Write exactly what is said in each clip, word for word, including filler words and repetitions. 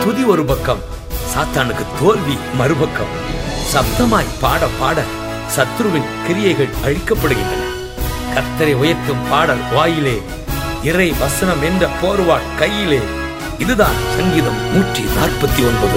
துதி ஒரு பக்கம், சாத்தானுக்கு தோல்வி மறுபக்கம். சப்தமாய் பாட பாட சத்ருவின் கிரியைகள் அழிக்கப்படுகின்றன. கர்த்தரை உயர்த்தும் பாடல் வாயிலே, இறை வசனம் என்ற போர்வாள் கையிலே. இதுதான் சங்கீதம் நூற்றி நாற்பத்தி ஒன்பது.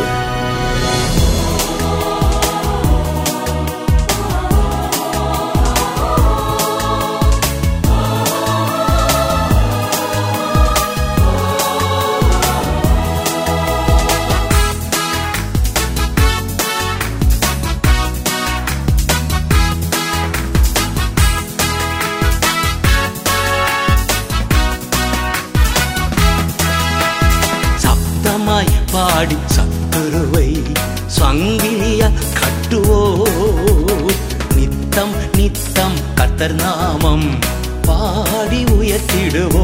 பாடி சத்துருவை சங்கிலியா கட்டுவோ, நித்தம் நித்தம் கர்த்தர் நாமம் பாடி உயர்த்திடுவோ.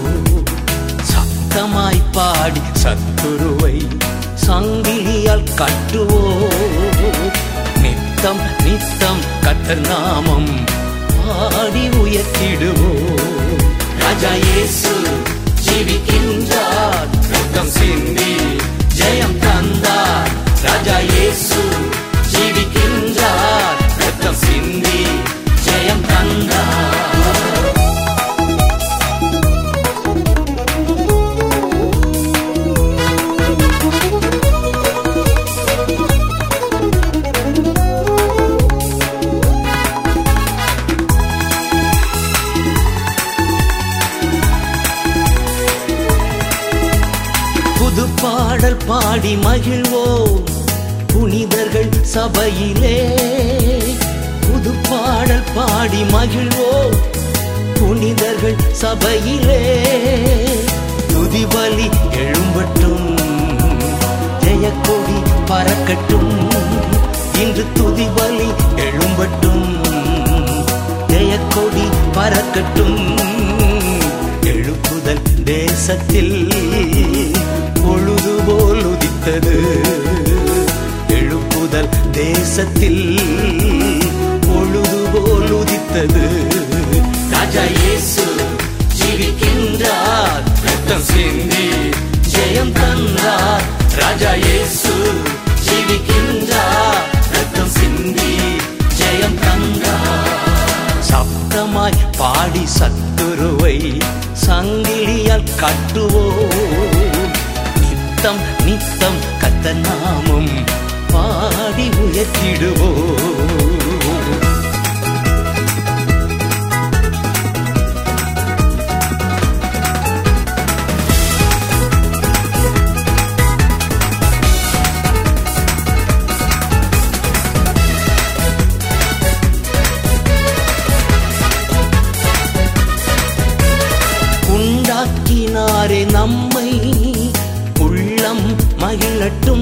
சத்தமாய் பாடி சத்துருவை சங்கிலியால் கட்டுவோ, நித்தம் நித்தம் கர்த்தர் நாமம் பாடி உயர்த்திடுவோ. ராஜா இயேசு ஜீவிக்கின்றார், ரத்தம் சிந்தி ஜெயம் தந்தார். ராஜா இயேசு ஜீவிக்கின்றார், ரத்தம் சிந்தி ஜெயம் தந்தார். புது பாடல் பாடி மகிழ்வோம் புனிதர்கள் சபையிலே. புது பாடல் பாடி மகிழ்வோம் புனிதர்கள் சபையிலே. துதிபலி எழும்பட்டும், ஜெயக்கொடி பறக்கட்டும். இன்று துதிபலி எழும்பட்டும், ஜெயக்கொடி பறக்கட்டும். எழுப்புதல் தேசத்தில் பொழுது போல் உதித்தது. எழுப்புதல் தேசத்தில் பொழுது போல் உதித்தது. ராஜா இயேசு ஜீவிக்கின்றார், ரத்தம் சிந்தி ஜெயம் தந்தார். ராஜா இயேசு ஜீவிக்கின்றார், ரத்தம் சிந்தி ஜெயம் தந்தார். சப்தமாய் பாடி சத்துருவை சங்கிலியால் கட்டுவோ, நித்தம் நித்தம் கர்த்தர் நாமம் பாடி உயர்த்திடுவோ. உண்டாக்கினாரே நம்மை, உள்ளம் மகிழட்டும்.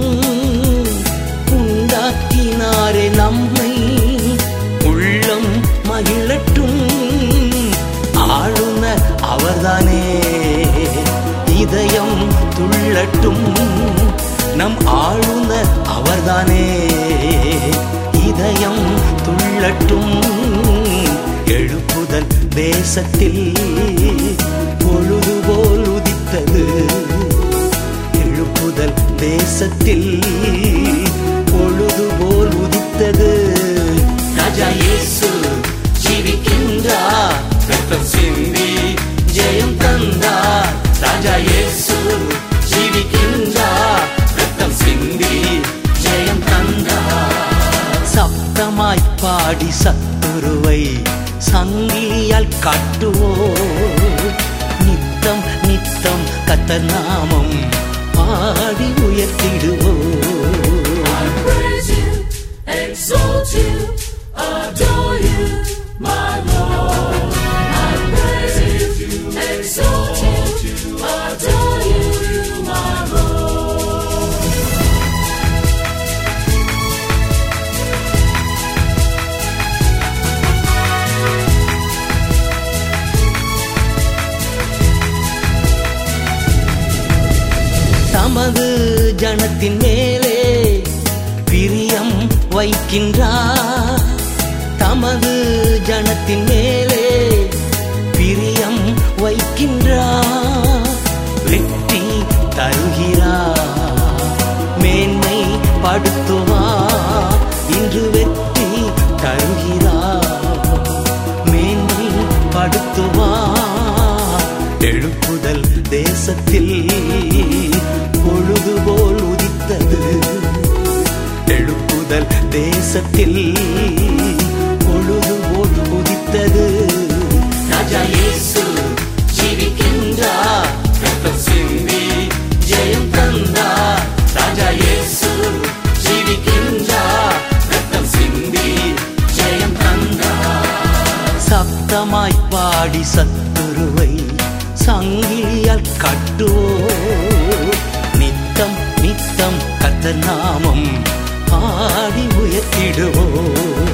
உண்டாக்கினாரே நம்மை, உள்ளம் மகிழட்டும். ஆளுநர் அவர்தானே, இதயம் துள்ளட்டும். நம் ஆளுநர் அவர்தானே, இதயம் துள்ளட்டும். எழுப்புதல் தேசத்தில் பொழுது போல் உதித்தது. எழுப்புதல் தேசத்தில் பொழுது போல் உதித்தது. ராஜா இயேசு ஜீவிக்கின்றார், ரத்தம் சிந்தி ஜெயம் தந்தார். ராஜா இயேசு ஜீவிக்கின்றார், ரத்தம் சிந்தி ஜெயம் தந்தார். சப்தமாய் பாடி சத்துருவை சங்கிலியால் கட்டுவோ, நித்தம் நித்தம் கர்த்தர் நாமம் பாடி உயர்த்திடுவோ. I praise you, exalt you, adore you, my Lord. I praise you, exalt you, adore you, my Lord. தமது ஜனத்தின் மேலே பிரியம் வைக்கின்றார். தமது ஜனத்தின் மேலே பிரியம் வைக்கின்றார். வெற்றி தருகிறார், எழுப்புதல் தேசத்தில் பொழுதுபோல் உதித்தது. எழுப்புதல் தேசத்தில் பொழுதுபோல் உதித்தது. ராஜா இயேசு ஜீவிக்கின்றார், ரத்தம் சிந்தி ஜெயம் தந்தார். ராஜா இயேசு ஜீவிக்கின்றார், ரத்தம் சிந்தி ஜெயம் தந்தார். சப்தமாய் பாடி சத்துருவை சங்கிலியால் கட்டுவோம். நித்தம் நித்தம் கர்த்தர் நாமம் பாடி உயர்த்திடுவோம்.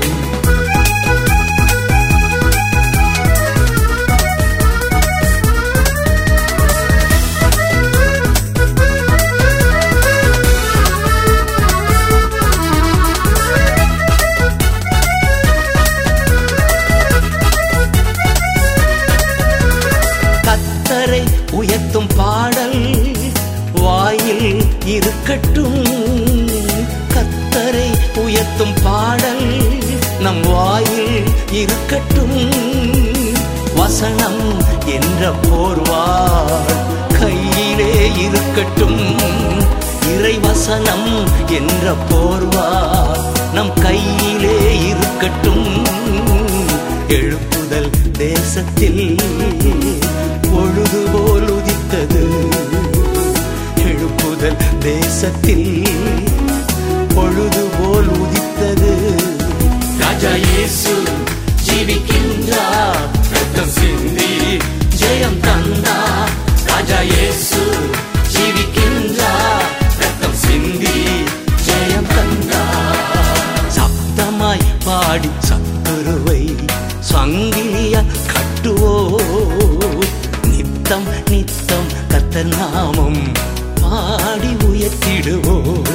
கர்த்தரை உயர்த்தும் பாடல் வாயில் இருக்கட்டும். கர்த்தரை உயர்த்தும் பாடல் நம் வாயில் இருக்கட்டும். வசனம் என்ற போர்வாள் கையிலே இருக்கட்டும். இறை வசனம் என்ற போர்வாள் நம் கையிலே இருக்கட்டும். எழுப்புதல் தேசத்தில் பொழுதுபோல் உதித்தது. எழுப்புதல் தேசத்தில் பொழுதுபோல் உதித்தது. ராஜா இயேசு ஜீவிக்கின்றார், ரத்தம் சிந்தி ஜெயம் தந்தார். ராஜா இயேசு ஜீவிக்கின்றார், ரத்தம் சிந்தி ஜெயம் தந்தார். சப்தமாய் பாடி சத்துருவை சங்கிலியா கட்டுவோ. நித்தம் நித்தம் கர்த்தர் நாமம் பாடி உயர்த்திடுவோ.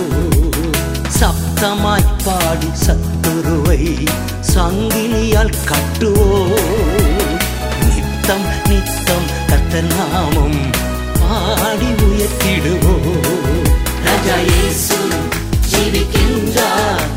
சப்தமாய் பாடி சத்துருவை சங்கிலியால் கட்டுவோ. நித்தம் நித்தம் கர்த்தர் நாமம் பாடி உயர்த்திடுவோ. ராஜா இயேசு ஜீவிக்கின்றார்,